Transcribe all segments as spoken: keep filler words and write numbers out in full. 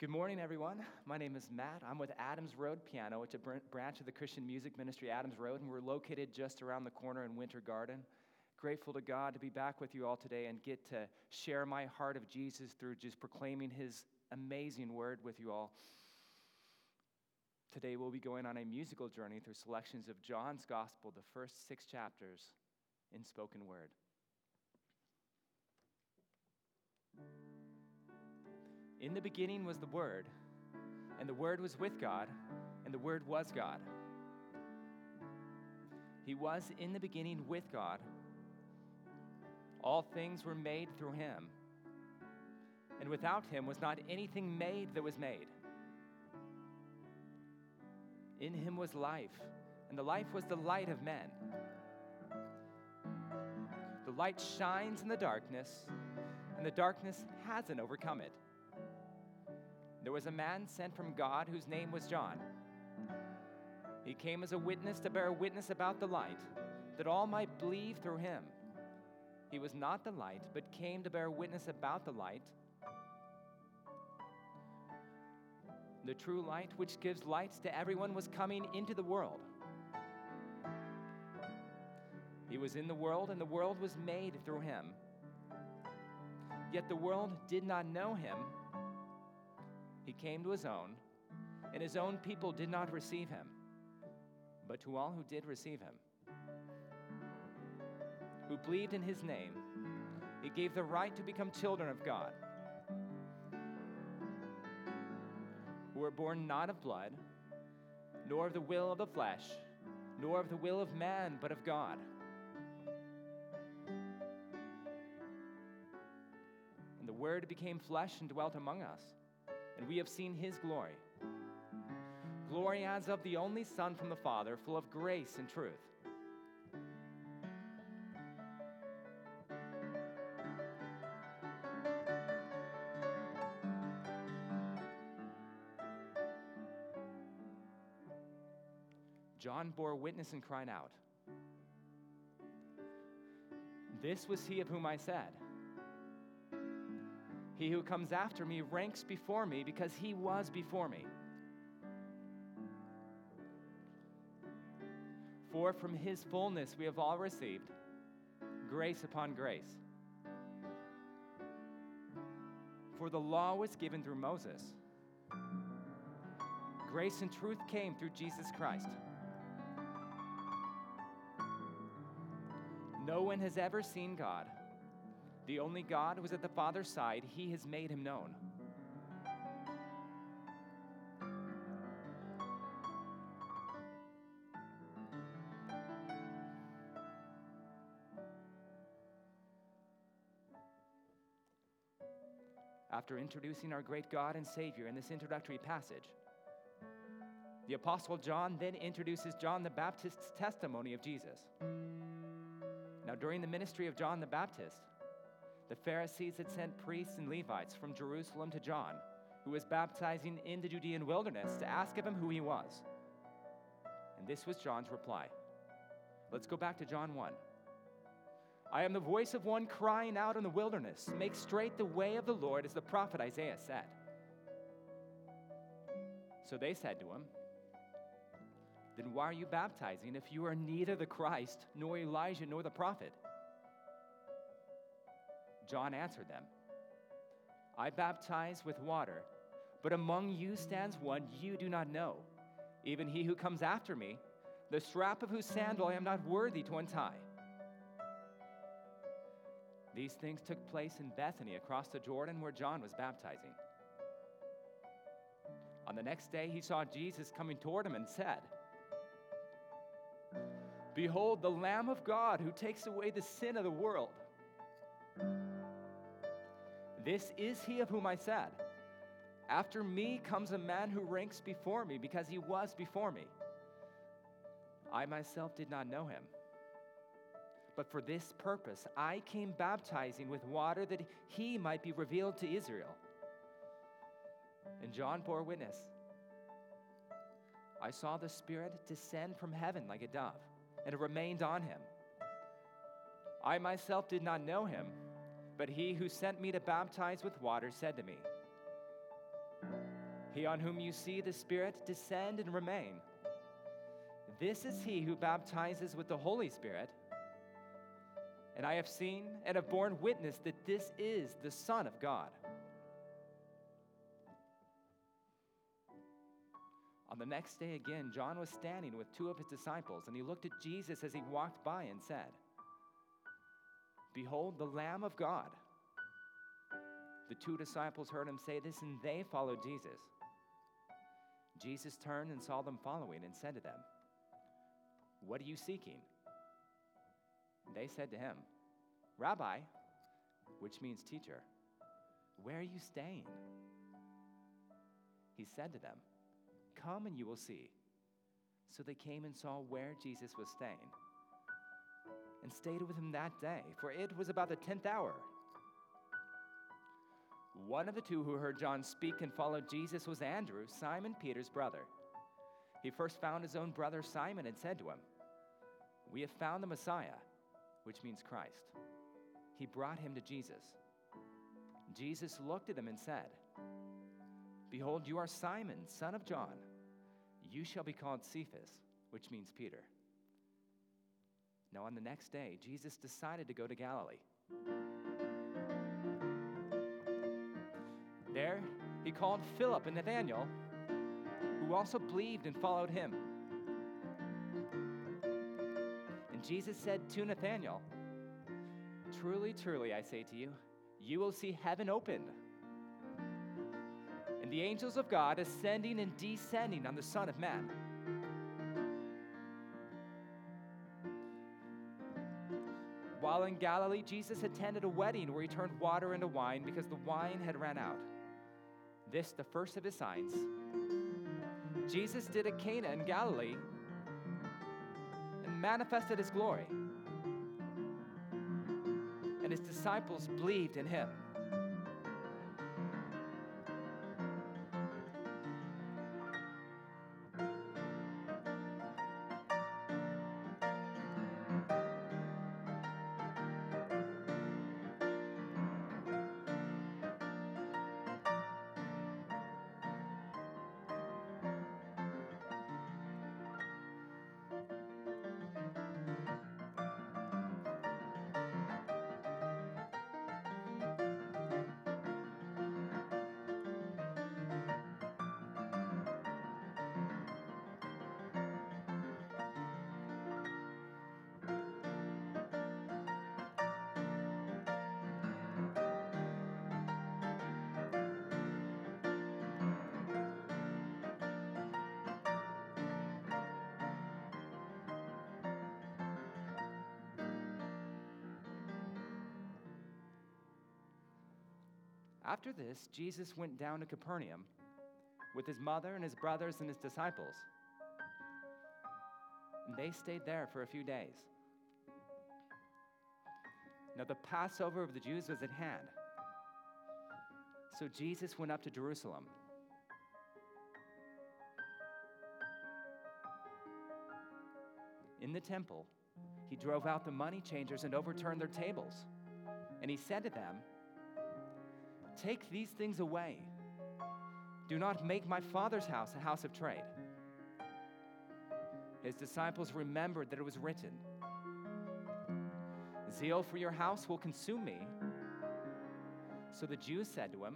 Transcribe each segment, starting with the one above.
Good morning, everyone. My name is Matt. I'm with Adams Road Piano, which is a branch of the Christian music ministry, Adams Road, and we're located just around the corner in Winter Garden. Grateful to God to be back with you all today and get to share my heart of Jesus through just proclaiming his amazing word with you all. Today we'll be going on a musical journey through selections of John's Gospel, the first six chapters in spoken word. In the beginning was the Word, and the Word was with God, and the Word was God. He was in the beginning with God. All things were made through him, and without him was not anything made that was made. In him was life, and the life was the light of men. The light shines in the darkness, and the darkness hasn't overcome it. There was a man sent from God whose name was John. He came as a witness to bear witness about the light, that all might believe through him. He was not the light, but came to bear witness about the light. The true light, which gives light to everyone, was coming into the world. He was in the world, and the world was made through him. Yet the world did not know him. He came to his own, and his own people did not receive him. But to all who did receive him, who believed in his name, he gave the right to become children of God, who were born not of blood, nor of the will of the flesh, nor of the will of man, but of God. And the Word became flesh and dwelt among us, and we have seen his glory. Glory as of the only Son from the Father, full of grace and truth. John bore witness and cried out, "This was he of whom I said, 'He who comes after me ranks before me because he was before me.' For from his fullness we have all received grace upon grace. For the law was given through Moses. Grace and truth came through Jesus Christ. No one has ever seen God. The only God who was at the Father's side, he has made him known. After introducing our great God and Savior in this introductory passage, the Apostle John then introduces John the Baptist's testimony of Jesus. Now, during the ministry of John the Baptist, the Pharisees had sent priests and Levites from Jerusalem to John, who was baptizing in the Judean wilderness, to ask of him who he was. And this was John's reply. Let's go back to John one. "I am the voice of one crying out in the wilderness, make straight the way of the Lord, as the prophet Isaiah said." So they said to him, "Then why are you baptizing if you are neither the Christ, nor Elijah, nor the prophet?" John answered them, "I baptize with water, but among you stands one you do not know, even he who comes after me, the strap of whose sandal I am not worthy to untie." These things took place in Bethany across the Jordan, where John was baptizing. On the next day he saw Jesus coming toward him and said, "Behold the Lamb of God who takes away the sin of the world. This is he of whom I said, 'After me comes a man who ranks before me because he was before me.' I myself did not know him, but for this purpose I came baptizing with water, that he might be revealed to Israel." And John bore witness, "I saw the Spirit descend from heaven like a dove, and it remained on him. I myself did not know him, but he who sent me to baptize with water said to me, He on whom you see the Spirit descend and remain. This is he who baptizes with the Holy Spirit. And I have seen and have borne witness that this is the Son of God. On the next day again, John was standing with two of his disciples, and he looked at Jesus as he walked by and said, "Behold, the Lamb of God." The two disciples heard him say this, and they followed Jesus. Jesus turned and saw them following and said to them, "What are you seeking?" They said to him, "Rabbi," which means teacher, "where are you staying?" He said to them, "Come and you will see." So they came and saw where Jesus was staying, and stayed with him that day, for it was about the tenth hour. One of the two who heard John speak and followed Jesus was Andrew, Simon Peter's brother. He first found his own brother Simon and said to him, "We have found the Messiah," which means Christ. He brought him to Jesus. Jesus looked at him and said, "Behold, you are Simon, son of John. You shall be called Cephas," which means Peter. Now on the next day, Jesus decided to go to Galilee. There, he called Philip and Nathanael, who also believed and followed him. And Jesus said to Nathanael, "Truly, truly, I say to you, you will see heaven opened, and the angels of God ascending and descending on the Son of Man." While in Galilee, Jesus attended a wedding where he turned water into wine because the wine had run out. This, the first of his signs, Jesus did at Cana in Galilee and manifested his glory. And his disciples believed in him. After this, Jesus went down to Capernaum with his mother and his brothers and his disciples. And they stayed there for a few days. Now the Passover of the Jews was at hand. So Jesus went up to Jerusalem. In the temple, he drove out the money changers and overturned their tables. And he said to them, "Take these things away. Do not make my Father's house a house of trade." His disciples remembered that it was written, "Zeal for your house will consume me." So the Jews said to him,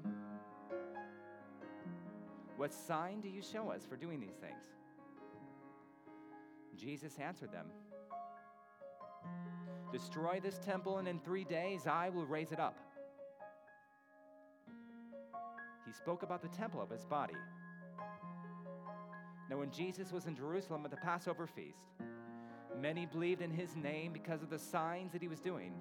"What sign do you show us for doing these things?" Jesus answered them, "Destroy this temple, and in three days I will raise it up." He spoke about the temple of his body. Now when Jesus was in Jerusalem at the Passover feast, many believed in his name because of the signs that he was doing.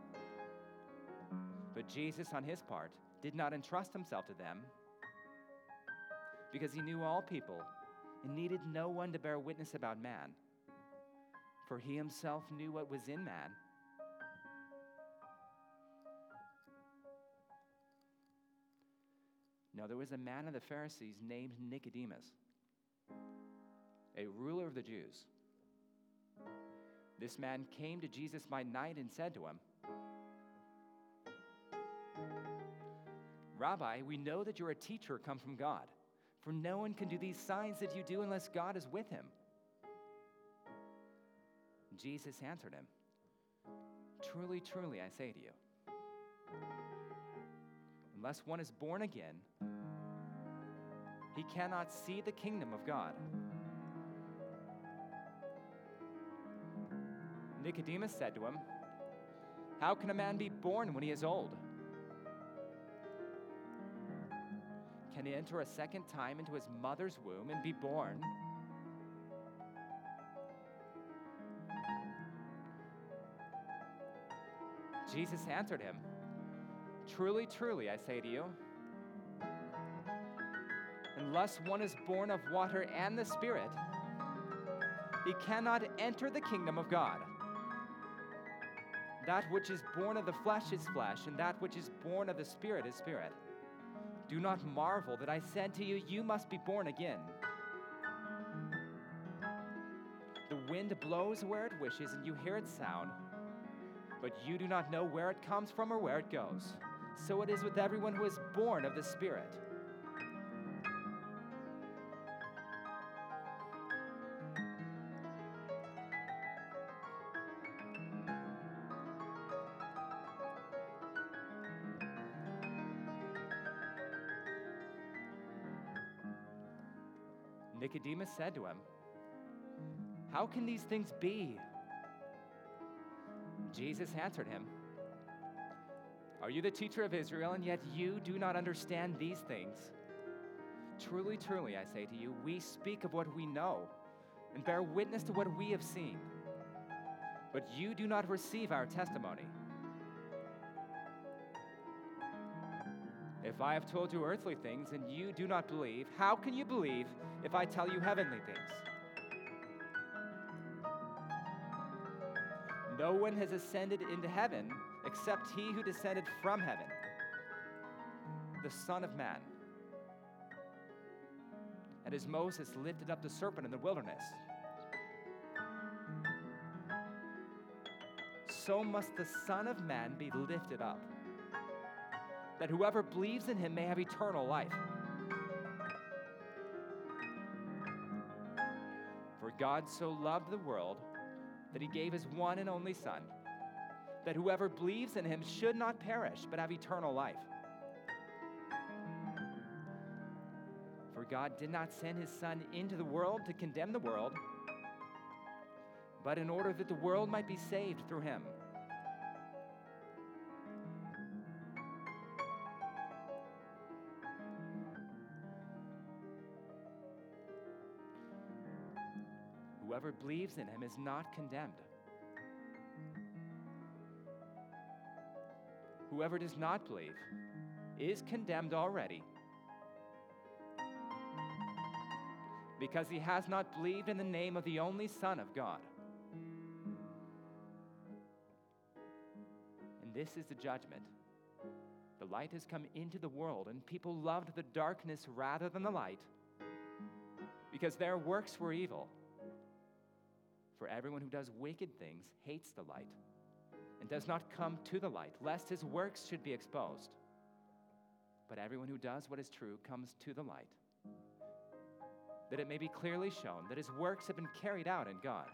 But Jesus, on his part, did not entrust himself to them, because he knew all people and needed no one to bear witness about man, for he himself knew what was in man. Now there was a man of the Pharisees named Nicodemus, a ruler of the Jews. This man came to Jesus by night and said to him, "Rabbi, we know that you're a teacher come from God, For no one can do these signs that you do unless God is with him." Jesus answered him, "Truly, truly, I say to you, unless one is born again, he cannot see the kingdom of God." Nicodemus said to him, "How can a man be born when he is old? Can he enter a second time into his mother's womb and be born?" Jesus answered him, "Truly, truly, I say to you, unless one is born of water and the Spirit, he cannot enter the kingdom of God. That which is born of the flesh is flesh, and that which is born of the Spirit is spirit. Do not marvel that I said to you, you must be born again. The wind blows where it wishes, and you hear its sound, but you do not know where it comes from or where it goes. So it is with everyone who is born of the Spirit. Nicodemus said to him, "How can these things be?" Jesus answered him, "Are you the teacher of Israel, and yet you do not understand these things? Truly, truly, I say to you, we speak of what we know and bear witness to what we have seen, but you do not receive our testimony. If I have told you earthly things and you do not believe, how can you believe if I tell you heavenly things? No one has ascended into heaven except he who descended from heaven, the Son of Man. And as Moses lifted up the serpent in the wilderness, so must the Son of Man be lifted up, that whoever believes in him may have eternal life. For God so loved the world that he gave his one and only Son, that whoever believes in him should not perish, but have eternal life. For God did not send his Son into the world to condemn the world, but in order that the world might be saved through him. Whoever believes in him is not condemned. Whoever does not believe is condemned already, because he has not believed in the name of the only Son of God. And this is the judgment. The light has come into the world, and people loved the darkness rather than the light, because their works were evil. For everyone who does wicked things hates the light and does not come to the light, lest his works should be exposed. But everyone who does what is true comes to the light, that it may be clearly shown that his works have been carried out in God.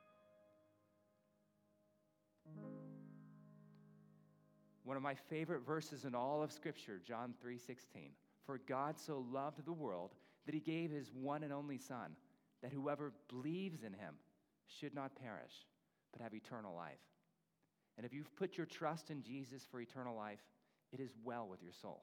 One of my favorite verses in all of Scripture, John three sixteen. For God so loved the world that he gave his one and only Son, that whoever believes in him should not perish, but have eternal life. And if you've put your trust in Jesus for eternal life, it is well with your soul.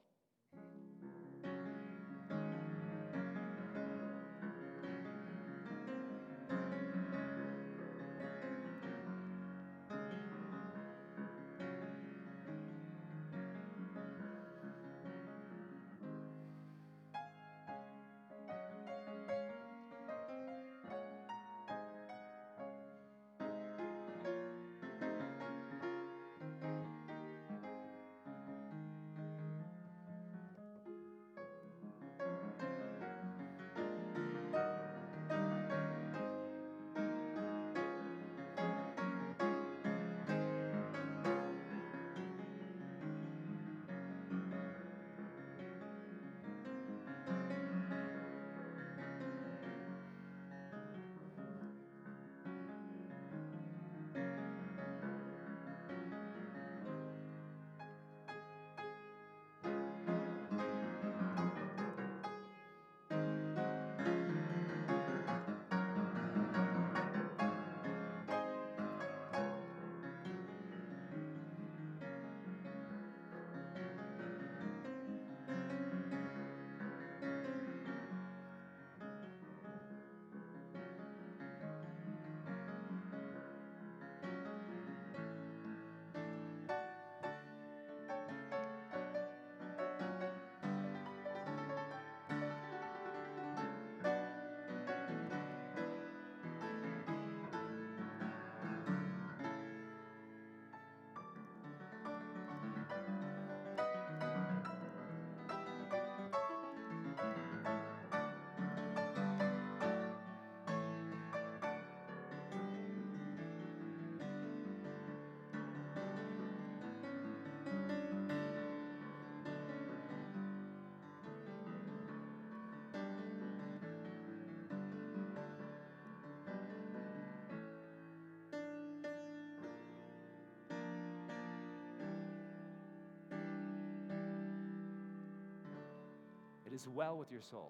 is well with your soul."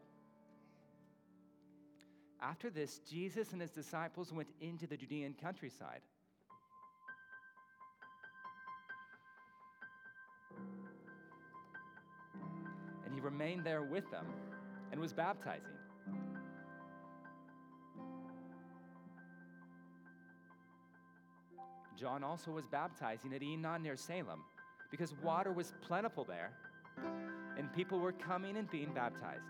After this, Jesus and his disciples went into the Judean countryside. And he remained there with them and was baptizing. John also was baptizing at Enon near Salem, because water was plentiful there, and people were coming and being baptized.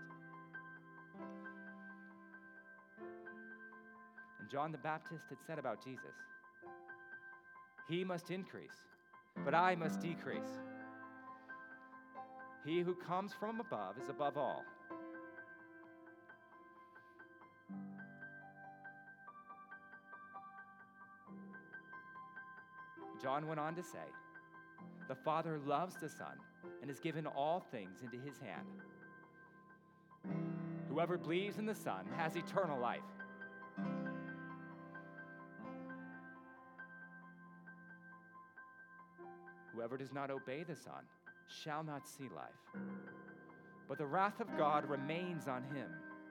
And John the Baptist had said about Jesus, "He must increase, but I must decrease. He who comes from above is above all." John went on to say, "The Father loves the Son and has given all things into his hand. Whoever believes in the Son has eternal life. Whoever does not obey the Son shall not see life, but the wrath of God remains on him."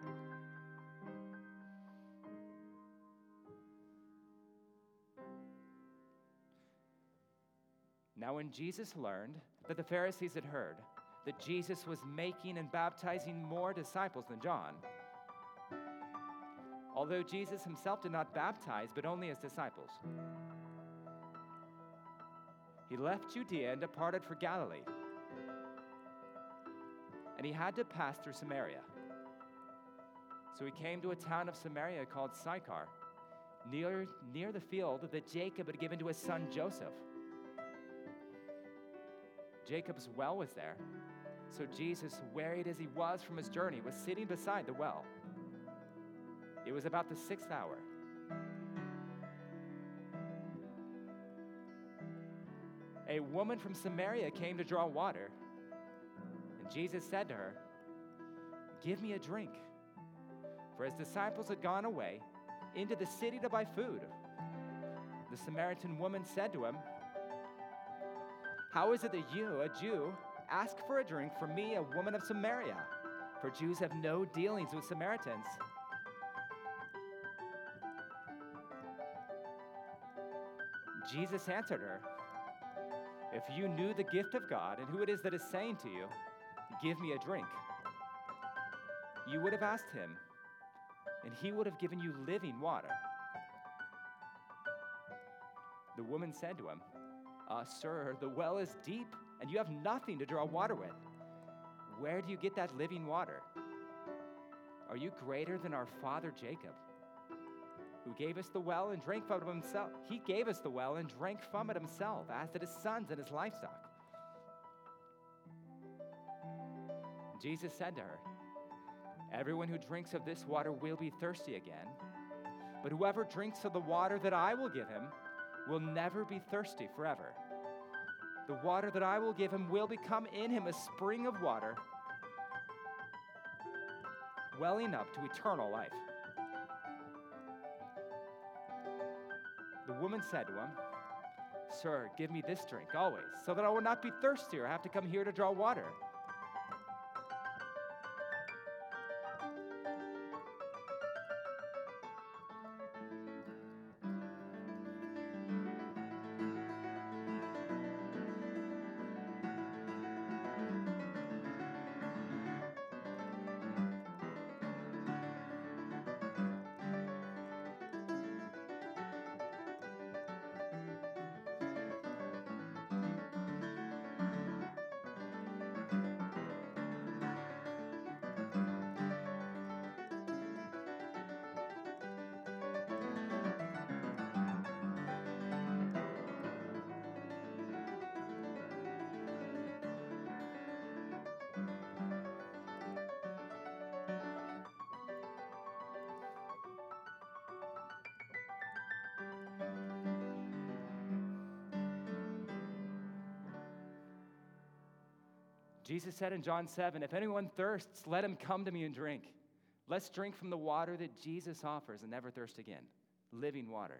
Now when Jesus learned that the Pharisees had heard that Jesus was making and baptizing more disciples than John, although Jesus himself did not baptize, but only his disciples, he left Judea and departed for Galilee. And he had to pass through Samaria. So he came to a town of Samaria called Sychar, near, near the field that Jacob had given to his son Joseph. Jacob's well was there, so Jesus, wearied as he was from his journey, was sitting beside the well. It was about the sixth hour. A woman from Samaria came to draw water, and Jesus said to her, "Give me a drink," for his disciples had gone away into the city to buy food. The Samaritan woman said to him, "How is it that you, a Jew, ask for a drink from me, a woman of Samaria? For Jews have no dealings with Samaritans." Jesus answered her, "If you knew the gift of God and who it is that is saying to you, 'Give me a drink,' you would have asked him, and he would have given you living water." The woman said to him, uh, "Sir, the well is deep, and you have nothing to draw water with. Where do you get that living water? Are you greater than our father Jacob, who gave us the well and drank from it himself? He gave us the well and drank from it himself, as did his sons and his livestock." Jesus said to her, "Everyone who drinks of this water will be thirsty again, but whoever drinks of the water that I will give him will never be thirsty forever. The water that I will give him will become in him a spring of water, welling up to eternal life." The woman said to him, "Sir, give me this drink always, so that I will not be thirsty or have to come here to draw water." Jesus said in John seven, "If anyone thirsts, let him come to me and drink. Let's drink from the water that Jesus offers and never thirst again, living water."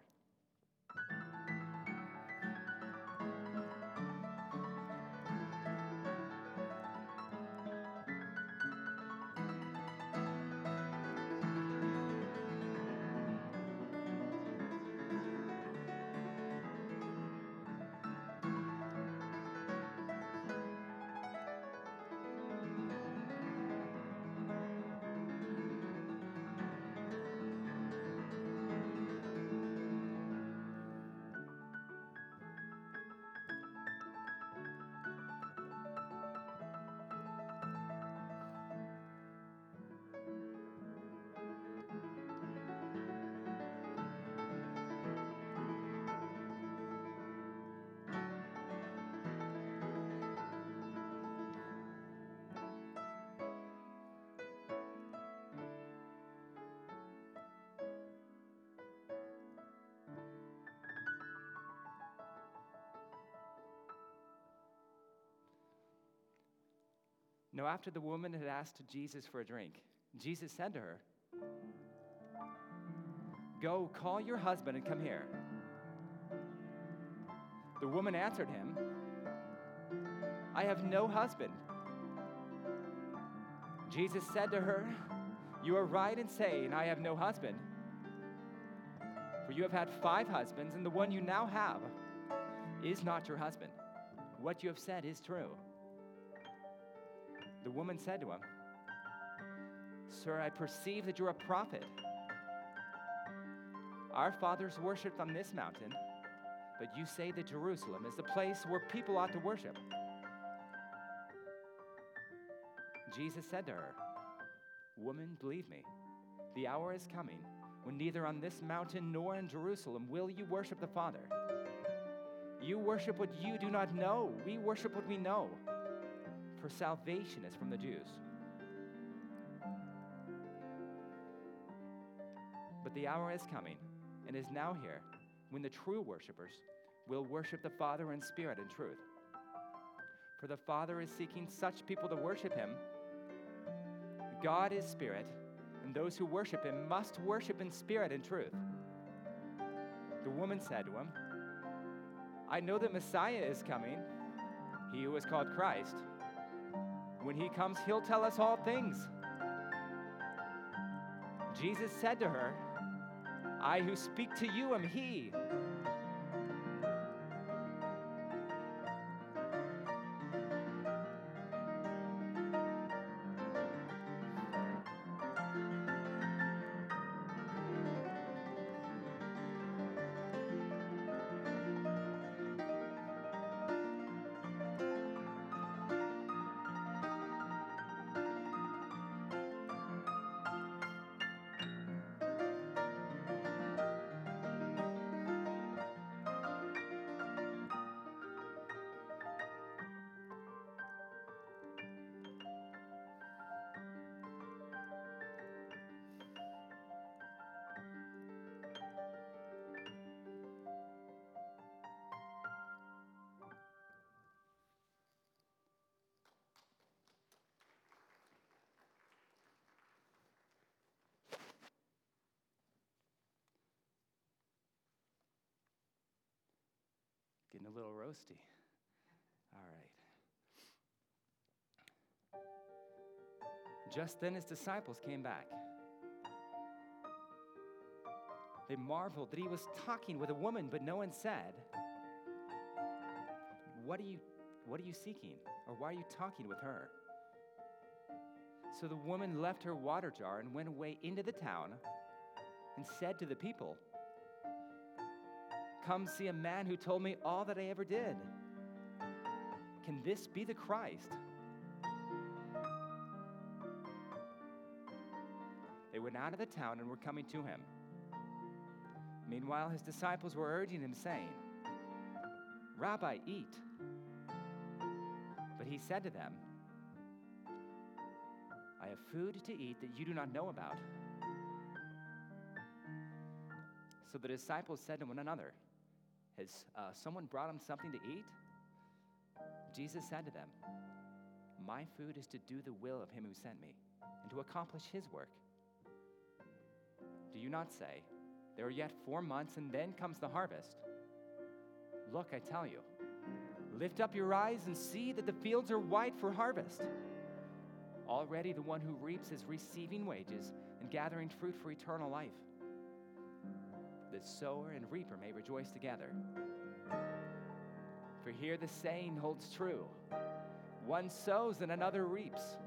Now, after the woman had asked Jesus for a drink, Jesus said to her, "Go, call your husband and come here." The woman answered him, "I have no husband." Jesus said to her, "You are right in saying, 'I have no husband.' For you have had five husbands, and the one you now have is not your husband. What you have said is true." The woman said to him, "Sir, I perceive that you're a prophet. Our fathers worshipped on this mountain, but you say that Jerusalem is the place where people ought to worship." Jesus said to her, "Woman, believe me, the hour is coming when neither on this mountain nor in Jerusalem will you worship the Father. You worship what you do not know. We worship what we know, for salvation is from the Jews. But the hour is coming, and is now here, when the true worshipers will worship the Father in spirit and truth. For the Father is seeking such people to worship him. God is spirit, and those who worship him must worship in spirit and truth." The woman said to him, "I know that Messiah is coming, he who is called Christ. When he comes, he'll tell us all things." Jesus said to her, "I who speak to you am he." Getting a little roasty. All right. Just then his disciples came back. They marveled that he was talking with a woman, but no one said, What are you, what are you seeking? Or why are you talking with her?" So the woman left her water jar and went away into the town and said to the people, "Come see a man who told me all that I ever did. Can this be the Christ?" They went out of the town and were coming to him. Meanwhile, his disciples were urging him, saying, "Rabbi, eat." But he said to them, "I have food to eat that you do not know about." So the disciples said to one another, Has uh, someone brought him something to eat? Jesus said to them, "My food is to do the will of him who sent me, and to accomplish his work. Do you not say, 'There are yet four months, and then comes the harvest'? Look, I tell you, lift up your eyes and see that the fields are white for harvest. Already the one who reaps is receiving wages and gathering fruit for eternal life. The sower and reaper may rejoice together. For here the saying holds true, one sows and another reaps.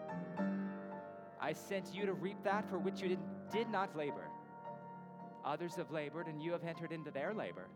I sent you to reap that for which you did, did not labor. Others have labored, and you have entered into their labor."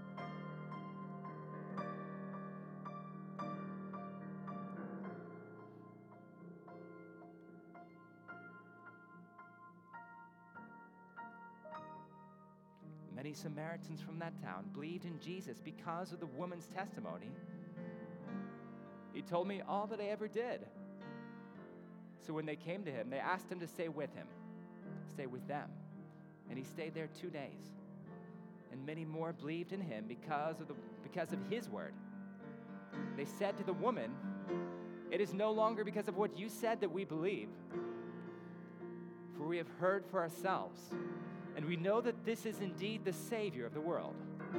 Many Samaritans from that town believed in Jesus because of the woman's testimony. "He told me all that I ever did." So when they came to him, they asked him to stay with him, stay with them. And he stayed there two days. And many more believed in him because of the because of his word. They said to the woman, It is no longer because of what you said that we believe, for we have heard for ourselves, and we know that this is indeed the Savior of the world.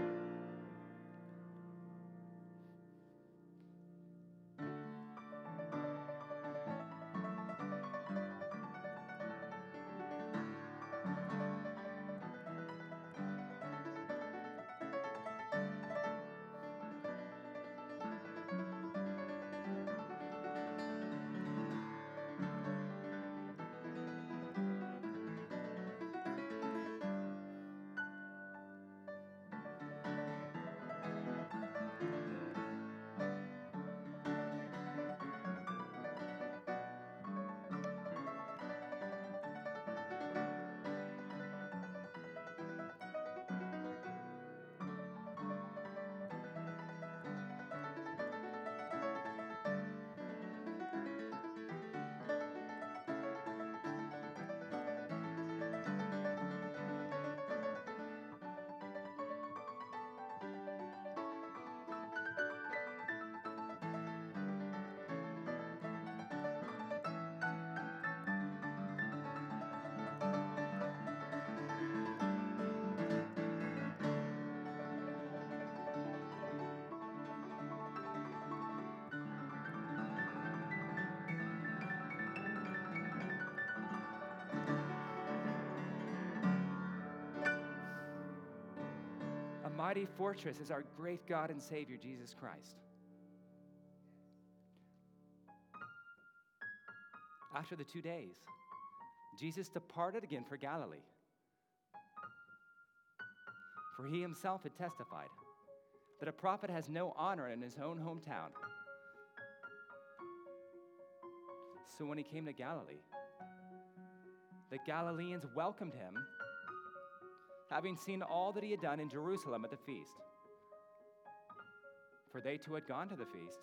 A mighty fortress is our great God and Savior, Jesus Christ. After the two days, Jesus departed again for Galilee. For he himself had testified that a prophet has no honor in his own hometown. So when he came to Galilee, the Galileans welcomed him, having seen all that he had done in Jerusalem at the feast. For they too had gone to the feast.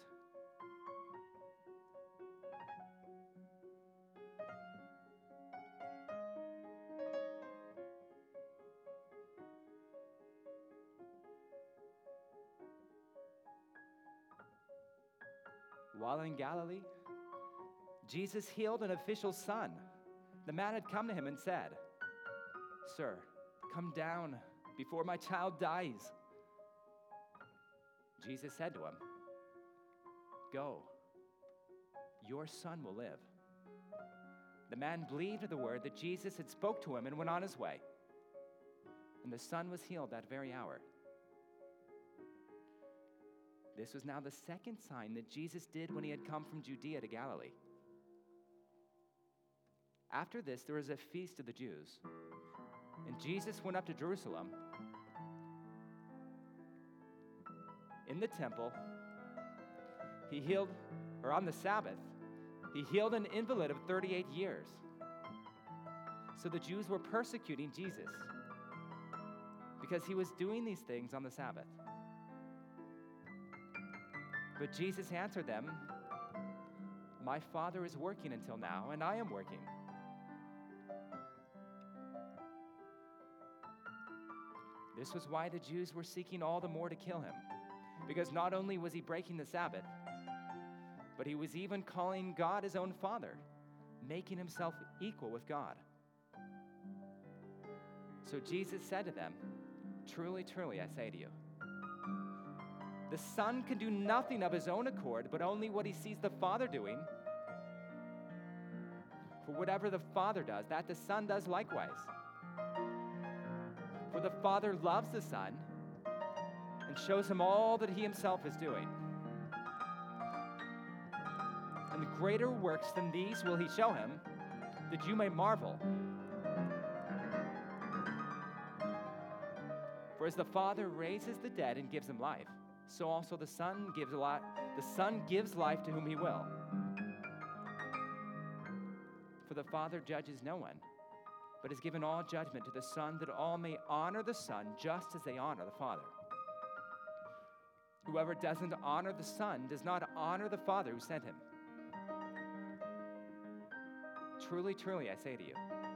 While in Galilee, Jesus healed an official's son. The man had come to him and said, "Sir, come down before my child dies." Jesus said to him, "Go, your son will live." The man believed the word that Jesus had spoke to him and went on his way. And the son was healed that very hour. This was now the second sign that Jesus did when he had come from Judea to Galilee. After this, there was a feast of the Jews, and Jesus went up to Jerusalem. In the temple, he healed, or on the Sabbath, he healed an invalid of thirty-eight years. So the Jews were persecuting Jesus because he was doing these things on the Sabbath. But Jesus answered them, "My Father is working until now, and I am working." This was why the Jews were seeking all the more to kill him, because not only was he breaking the Sabbath, but he was even calling God his own Father, making himself equal with God. So Jesus said to them, "Truly, truly, I say to you, the Son can do nothing of his own accord, but only what he sees the Father doing. For whatever the Father does, that the Son does likewise. For the Father loves the Son and shows him all that he himself is doing. And greater works than these will he show him, that you may marvel. For as the Father raises the dead and gives them life, so also the Son gives life. The Son gives life to whom he will. For the Father judges no one, but has given all judgment to the Son, that all may honor the Son just as they honor the Father. Whoever doesn't honor the Son does not honor the Father who sent him. Truly, truly, I say to you,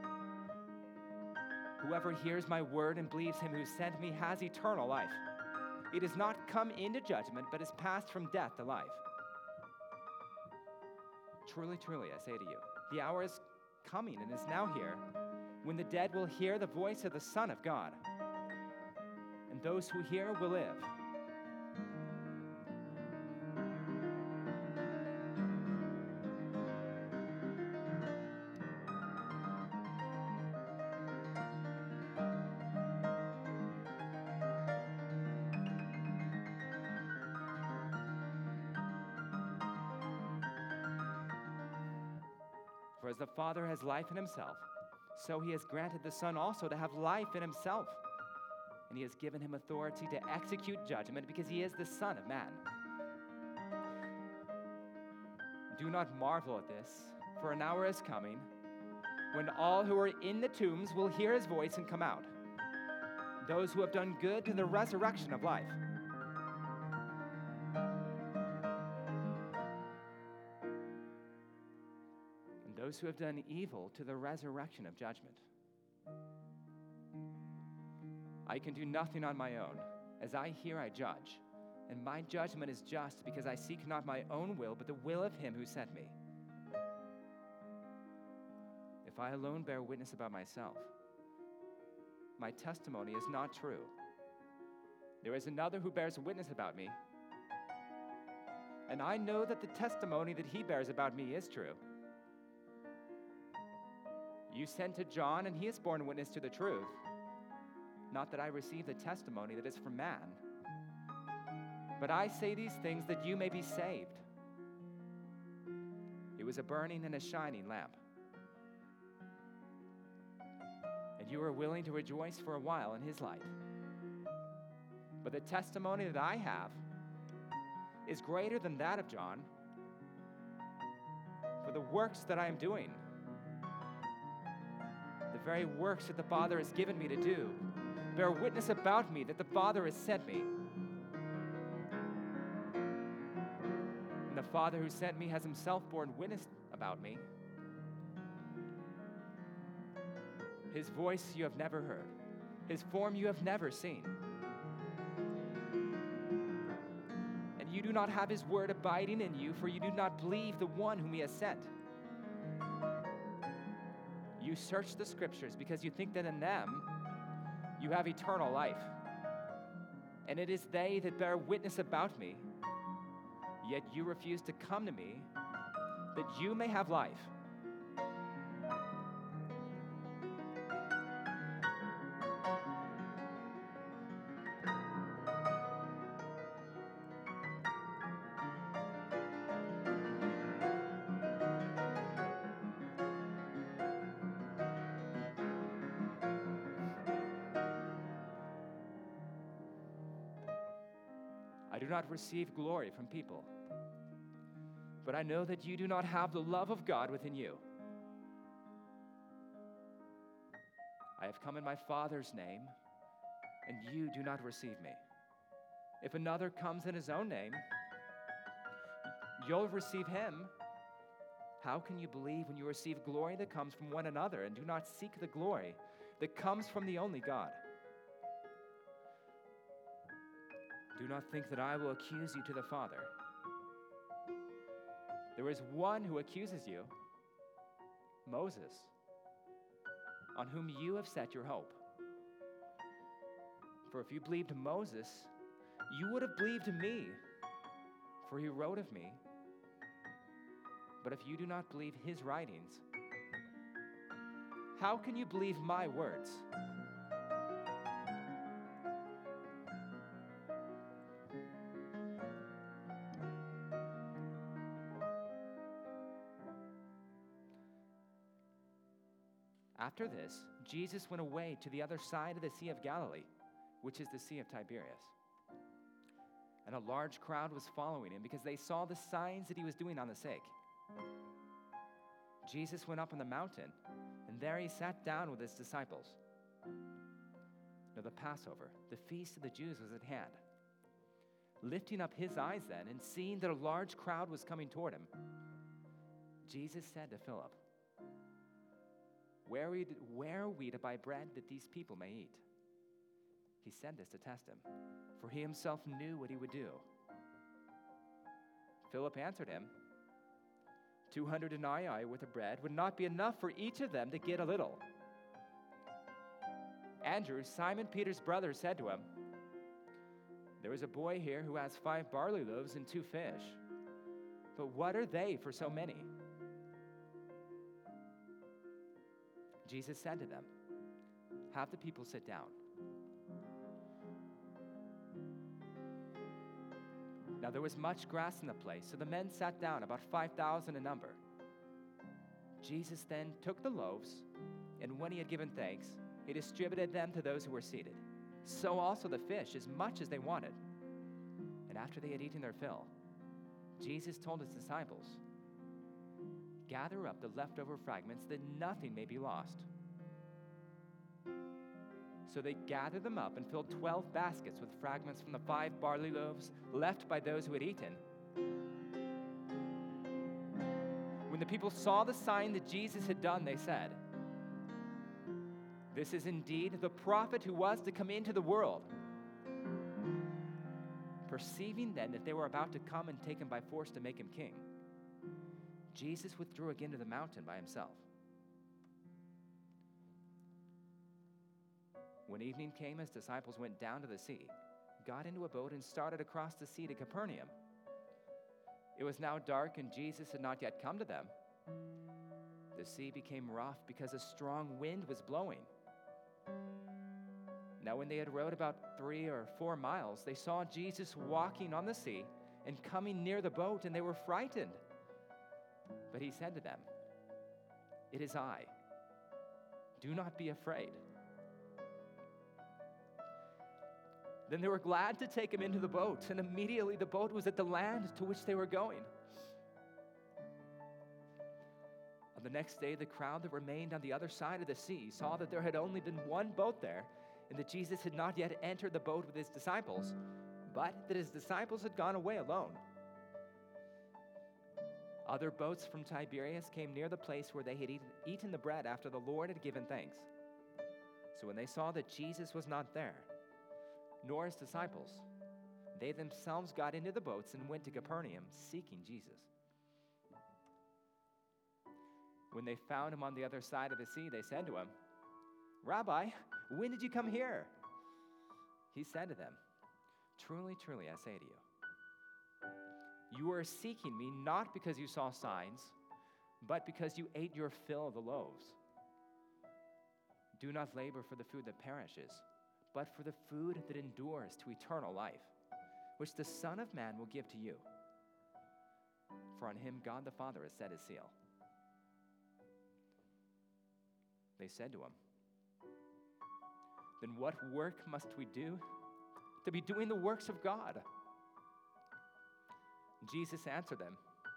whoever hears my word and believes him who sent me has eternal life. It has not come into judgment, but has passed from death to life. Truly, truly, I say to you, the hour is coming and is now here when the dead will hear the voice of the Son of God, and those who hear will live. For as the Father has life in himself, so he has granted the Son also to have life in himself. And he has given him authority to execute judgment because he is the Son of Man. Do not marvel at this, for an hour is coming when all who are in the tombs will hear his voice and come out, those who have done good to the resurrection of life, those who have done evil to the resurrection of judgment. I can do nothing on my own. As I hear, I judge, and my judgment is just because I seek not my own will, but the will of him who sent me. If I alone bear witness about myself, my testimony is not true. There is another who bears witness about me, and I know that the testimony that he bears about me is true. You sent to John, and he has borne witness to the truth. Not that I receive the testimony that is from man, but I say these things that you may be saved. It was a burning and a shining lamp, and you were willing to rejoice for a while in his light. But the testimony that I have is greater than that of John, for the works that I am doing, the very works that the Father has given me to do, bear witness about me that the Father has sent me. And the Father who sent me has himself borne witness about me. His voice you have never heard. His form you have never seen. And you do not have his word abiding in you, for you do not believe the one whom he has sent. You search the scriptures because you think that in them you have eternal life. And it is they that bear witness about me, yet you refuse to come to me that you may have life. I do not receive glory from people, but I know that you do not have the love of God within you. I have come in my Father's name, and you do not receive me. If another comes in his own name, you'll receive him. How can you believe when you receive glory that comes from one another and do not seek the glory that comes from the only God? Do not think that I will accuse you to the Father. There is one who accuses you, Moses, on whom you have set your hope. For if you believed Moses, you would have believed me, for he wrote of me. But if you do not believe his writings, how can you believe my words? After this, Jesus went away to the other side of the Sea of Galilee, which is the Sea of Tiberias. And a large crowd was following him because they saw the signs that he was doing on the sick. Jesus went up on the mountain, and there he sat down with his disciples. Now the Passover, the feast of the Jews, was at hand. Lifting up his eyes then, and seeing that a large crowd was coming toward him, Jesus said to Philip, Where are, we to, where are we to buy bread that these people may eat? He said this to test him, for he himself knew what he would do. Philip answered him, two hundred denarii worth of bread would not be enough for each of them to get a little. Andrew, Simon Peter's brother, said to him, "There is a boy here who has five barley loaves and two fish. But what are they for so many?" Jesus said to them, "Have the people sit down." Now there was much grass in the place, so the men sat down, about five thousand in number. Jesus then took the loaves, and when he had given thanks, he distributed them to those who were seated. So also the fish, as much as they wanted. And after they had eaten their fill, Jesus told his disciples, "Gather up the leftover fragments, that nothing may be lost." So they gathered them up and filled twelve baskets with fragments from the five barley loaves left by those who had eaten. When the people saw the sign that Jesus had done, they said, "This is indeed the prophet who was to come into the world." Perceiving then that they were about to come and take him by force to make him king, Jesus withdrew again to the mountain by himself. When evening came, his disciples went down to the sea, got into a boat, and started across the sea to Capernaum. It was now dark, and Jesus had not yet come to them. The sea became rough because a strong wind was blowing. Now when they had rowed about three or four miles, they saw Jesus walking on the sea and coming near the boat, and they were frightened. But he said to them, "It is I. Do not be afraid." Then they were glad to take him into the boat, and immediately the boat was at the land to which they were going. On the next day, the crowd that remained on the other side of the sea saw that there had only been one boat there, and that Jesus had not yet entered the boat with his disciples, but that his disciples had gone away alone. Other boats from Tiberias came near the place where they had eaten, eaten the bread after the Lord had given thanks. So when they saw that Jesus was not there, nor his disciples, they themselves got into the boats and went to Capernaum, seeking Jesus. When they found him on the other side of the sea, they said to him, "Rabbi, when did you come here?" He said to them, "Truly, truly, I say to you, you are seeking me not because you saw signs, but because you ate your fill of the loaves. Do not labor for the food that perishes, but for the food that endures to eternal life, which the Son of Man will give to you. For on him God the Father has set his seal." They said to him, "Then what work must we do to be doing the works of God?" Jesus answered them,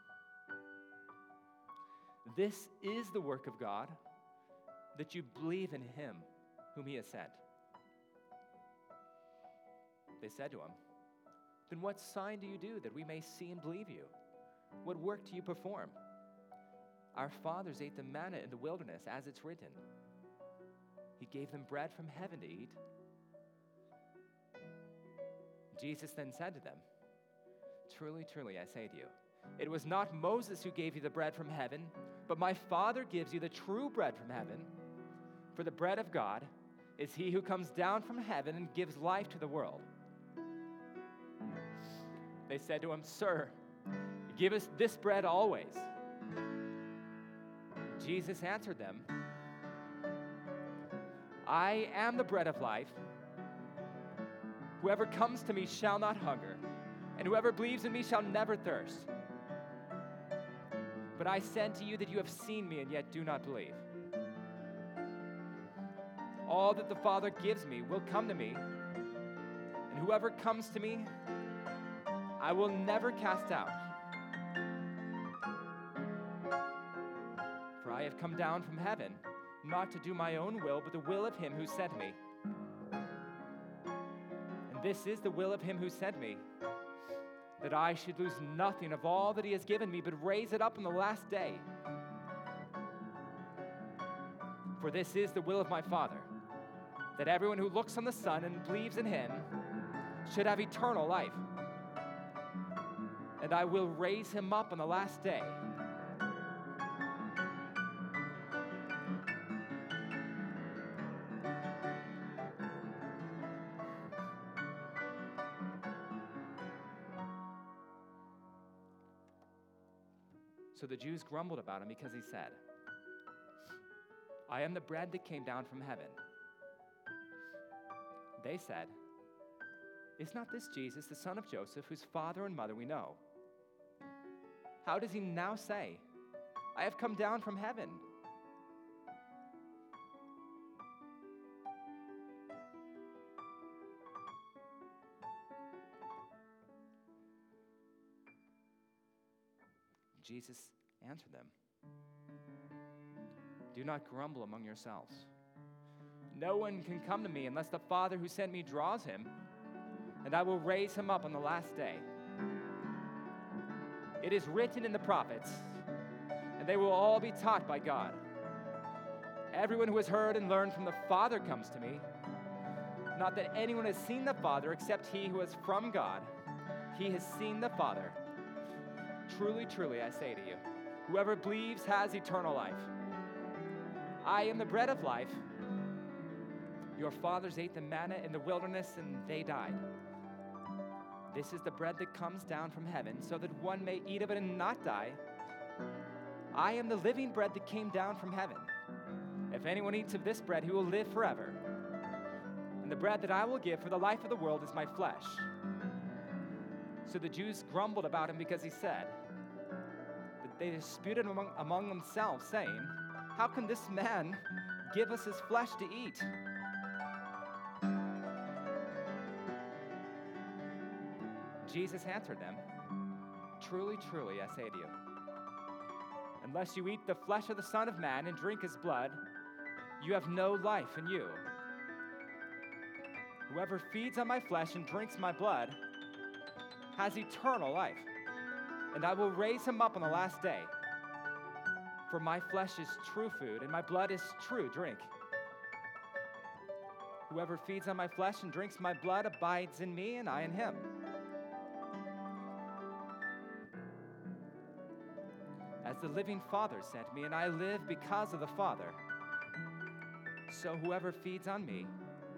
"This is the work of God, that you believe in him whom he has sent." They said to him, "Then what sign do you do that we may see and believe you? What work do you perform? Our fathers ate the manna in the wilderness, as it's written, he gave them bread from heaven to eat." Jesus then said to them, "Truly, truly, I say to you, it was not Moses who gave you the bread from heaven, but my Father gives you the true bread from heaven. For the bread of God is he who comes down from heaven and gives life to the world." They said to him, "Sir, give us this bread always." Jesus answered them, "I am the bread of life. Whoever comes to me shall not hunger, and whoever believes in me shall never thirst. But I said to you that you have seen me and yet do not believe. All that the Father gives me will come to me, and whoever comes to me, I will never cast out. For I have come down from heaven, not to do my own will, but the will of him who sent me. And this is the will of him who sent me, that I should lose nothing of all that he has given me, but raise it up on the last day. For this is the will of my Father, that everyone who looks on the Son and believes in him should have eternal life. And I will raise him up on the last day. So the Jews grumbled about him because he said, I am the bread that came down from heaven. They said, Is not this Jesus, the son of Joseph, whose father and mother we know? How does he now say, I have come down from heaven? Jesus answered them, Do not grumble among yourselves. No one can come to me unless the Father who sent me draws him, and I will raise him up on the last day. It is written in the prophets, and they will all be taught by God. Everyone who has heard and learned from the Father comes to me. Not that anyone has seen the Father except he who is from God. He has seen the Father. Truly, truly, I say to you, whoever believes has eternal life. I am the bread of life. Your fathers ate the manna in the wilderness, and they died. This is the bread that comes down from heaven, so that one may eat of it and not die. I am the living bread that came down from heaven. If anyone eats of this bread, he will live forever. And the bread that I will give for the life of the world is my flesh. So the Jews grumbled about him because he said, that they disputed among, among themselves, saying, How can this man give us his flesh to eat? Jesus answered them, Truly, truly, I say to you, unless you eat the flesh of the Son of Man and drink his blood, you have no life in you. Whoever feeds on my flesh and drinks my blood has eternal life, and I will raise him up on the last day. For my flesh is true food, and my blood is true drink. Whoever feeds on my flesh and drinks my blood abides in me, and I in him. As the living Father sent me, and I live because of the Father, so whoever feeds on me,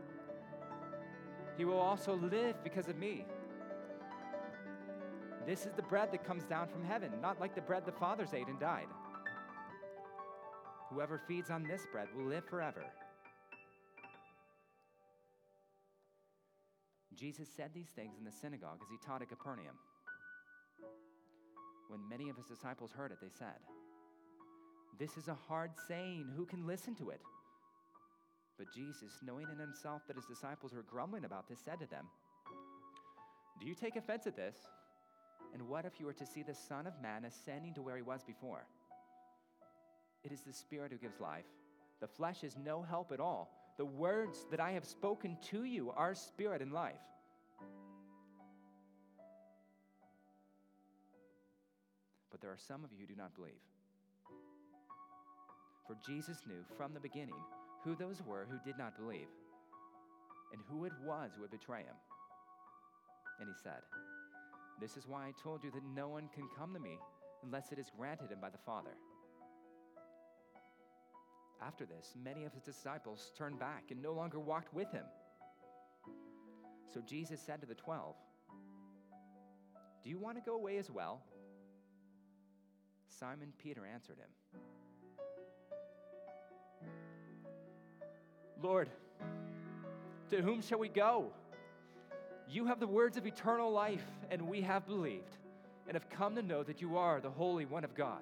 he will also live because of me. This is the bread that comes down from heaven, not like the bread the fathers ate and died. Whoever feeds on this bread will live forever. Jesus said these things in the synagogue as he taught at Capernaum. When many of his disciples heard it, they said, This is a hard saying. Who can listen to it? But Jesus, knowing in himself that his disciples were grumbling about this, said to them, Do you take offense at this? And what if you were to see the Son of Man ascending to where he was before? It is the Spirit who gives life. The flesh is no help at all. The words that I have spoken to you are spirit and life. But there are some of you who do not believe. For Jesus knew from the beginning who those were who did not believe, and who it was who would betray him. And he said, This is why I told you that no one can come to me unless it is granted him by the Father. After this, many of his disciples turned back and no longer walked with him. So Jesus said to the twelve, Do you want to go away as well? Simon Peter answered him, Lord, to whom shall we go? You have the words of eternal life, and we have believed, and have come to know that you are the Holy One of God.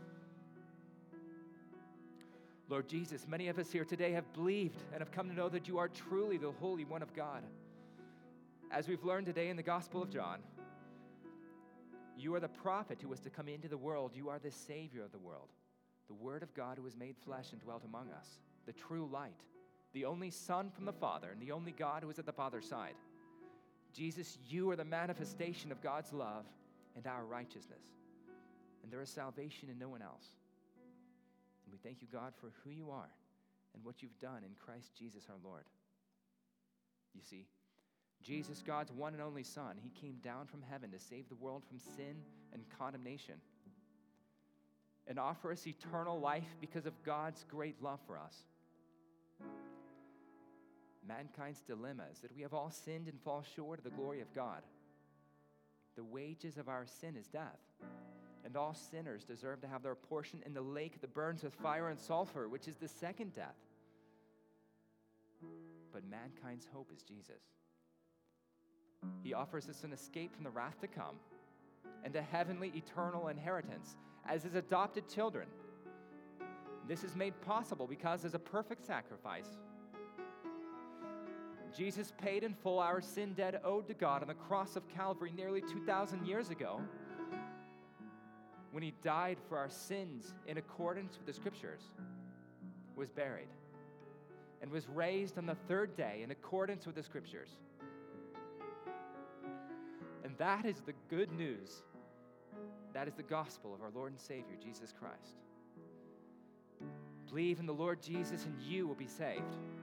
Lord Jesus, many of us here today have believed and have come to know that you are truly the Holy One of God. As we've learned today in the Gospel of John, you are the prophet who was to come into the world. You are the Savior of the world, the Word of God who was made flesh and dwelt among us, the true light, the only Son from the Father, and the only God who is at the Father's side. Jesus, you are the manifestation of God's love and our righteousness, and there is salvation in no one else. And we thank you, God, for who you are and what you've done in Christ Jesus our Lord. You see, Jesus, God's one and only Son, he came down from heaven to save the world from sin and condemnation and offer us eternal life because of God's great love for us. Mankind's dilemma is that we have all sinned and fall short of the glory of God. The wages of our sin is death, And all sinners deserve to have their portion in the lake that burns with fire and sulfur, which is the second death. But mankind's hope is Jesus. He offers us an escape from the wrath to come and a heavenly eternal inheritance as his adopted children. This is made possible because there's a perfect sacrifice. Jesus paid in full our sin debt owed to God on the cross of Calvary nearly two thousand years ago, when he died for our sins in accordance with the Scriptures, was buried, and was raised on the third day in accordance with the Scriptures. And that is the good news. That is the gospel of our Lord and Savior, Jesus Christ. Believe in the Lord Jesus and you will be saved.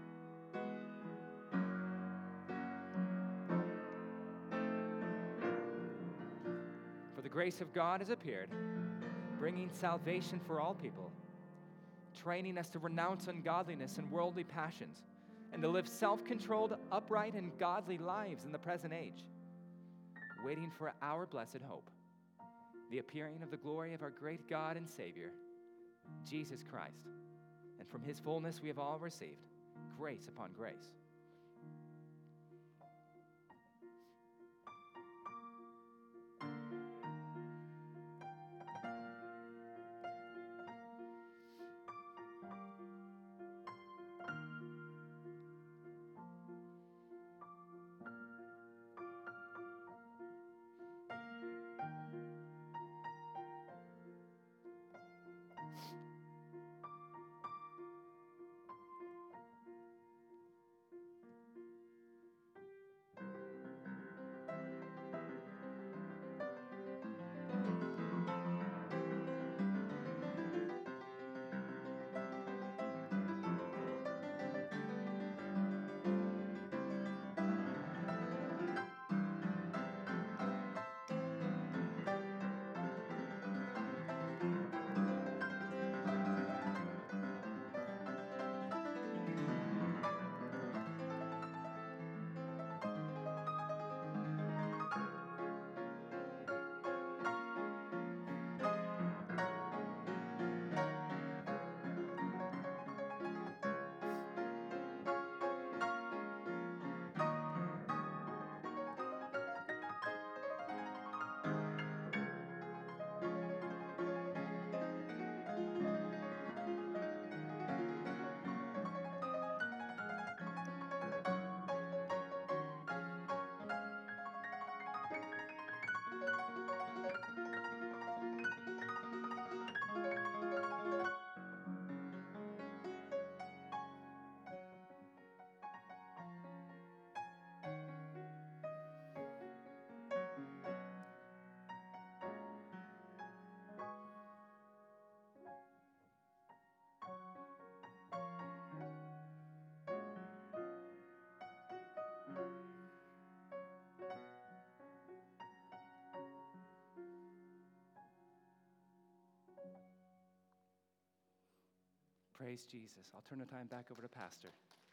For the grace of God has appeared, bringing salvation for all people, training us to renounce ungodliness and worldly passions, and to live self-controlled, upright, and godly lives in the present age, waiting for our blessed hope, the appearing of the glory of our great God and Savior, Jesus Christ. And from his fullness we have all received grace upon grace. Praise Jesus. I'll turn the time back over to Pastor.